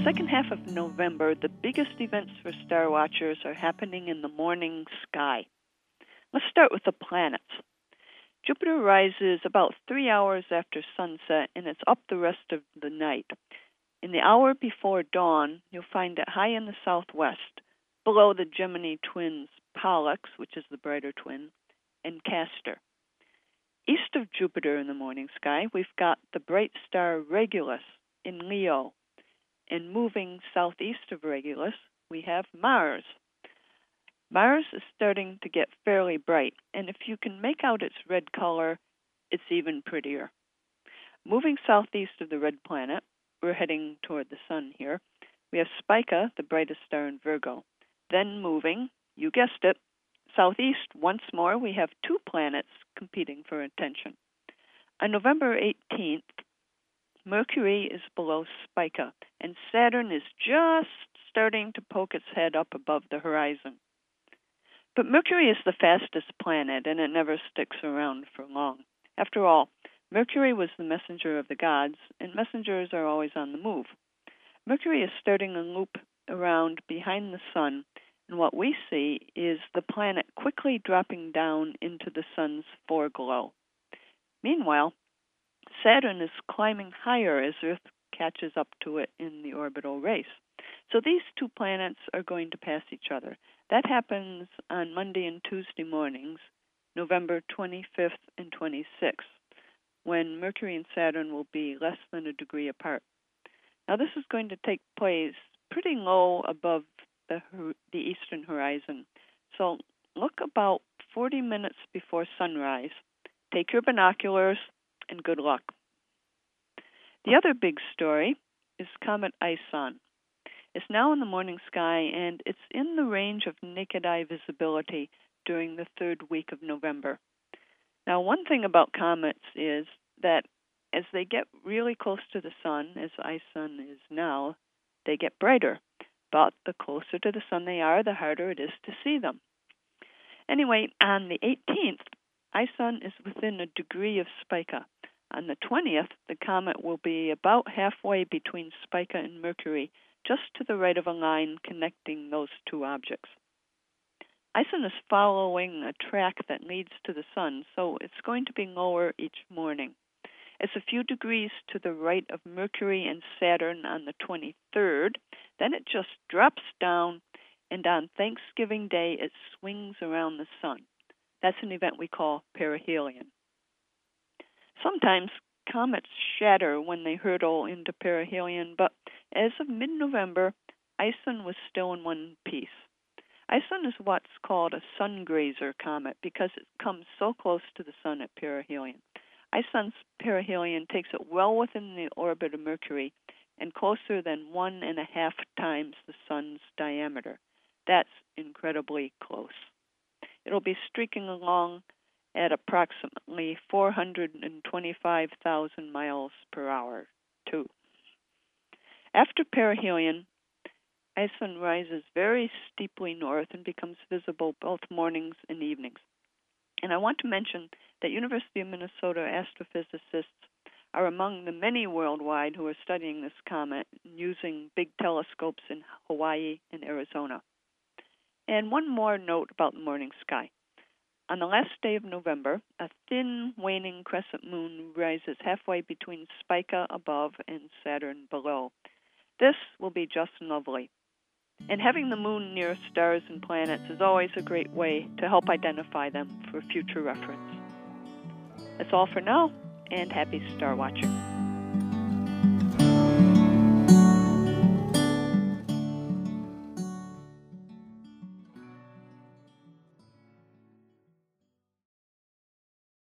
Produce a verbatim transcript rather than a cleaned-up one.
second half of November, the biggest events for star watchers are happening in the morning sky. Let's start with the planets. Jupiter rises about three hours after sunset, and it's up the rest of the night. In the hour before dawn, you'll find it high in the southwest, below the Gemini twins Pollux, which is the brighter twin, and Castor. East of Jupiter in the morning sky, we've got the bright star Regulus in Leo. And moving southeast of Regulus, we have Mars. Mars is starting to get fairly bright, and if you can make out its red color, it's even prettier. Moving southeast of the red planet, we're heading toward the sun here, we have Spica, the brightest star in Virgo. Then moving, you guessed it, southeast once more, we have two planets competing for attention. On November eighteenth, Mercury is below Spica, and Saturn is just starting to poke its head up above the horizon. But Mercury is the fastest planet, and it never sticks around for long. After all, Mercury was the messenger of the gods, and messengers are always on the move. Mercury is starting a loop around behind the sun, and what we see is the planet quickly dropping down into the sun's foreglow. Meanwhile, Saturn is climbing higher as Earth catches up to it in the orbital race. So these two planets are going to pass each other. That happens on Monday and Tuesday mornings, November twenty-fifth and twenty-sixth, when Mercury and Saturn will be less than a degree apart. Now this is going to take place pretty low above the, the eastern horizon. So look about forty minutes before sunrise. Take your binoculars, and good luck. The other big story is Comet Ison. It's now in the morning sky, and it's in the range of naked eye visibility during the third week of November. Now, one thing about comets is that as they get really close to the sun, as Ison is now, they get brighter. But the closer to the sun they are, the harder it is to see them. Anyway, on the eighteenth, Ison is within a degree of Spica. On the twentieth, the comet will be about halfway between Spica and Mercury, just to the right of a line connecting those two objects. Ison is following a track that leads to the sun, so it's going to be lower each morning. It's a few degrees to the right of Mercury and Saturn on the twenty-third. Then it just drops down, and on Thanksgiving Day, it swings around the sun. That's an event we call perihelion. Sometimes comets shatter when they hurtle into perihelion, but as of mid-November, Ison was still in one piece. Ison is what's called a sun grazer comet because it comes so close to the sun at perihelion. Ison's perihelion takes it well within the orbit of Mercury and closer than one and a half times the sun's diameter. That's incredibly close. It'll be streaking along at approximately four hundred twenty-five thousand miles per hour, too. After perihelion, Ison rises very steeply north and becomes visible both mornings and evenings. And I want to mention that University of Minnesota astrophysicists are among the many worldwide who are studying this comet using big telescopes in Hawaii and Arizona. And one more note about the morning sky. On the last day of November, a thin, waning crescent moon rises halfway between Spica above and Saturn below. This will be just lovely. And having the moon near stars and planets is always a great way to help identify them for future reference. That's all for now, and happy star watching.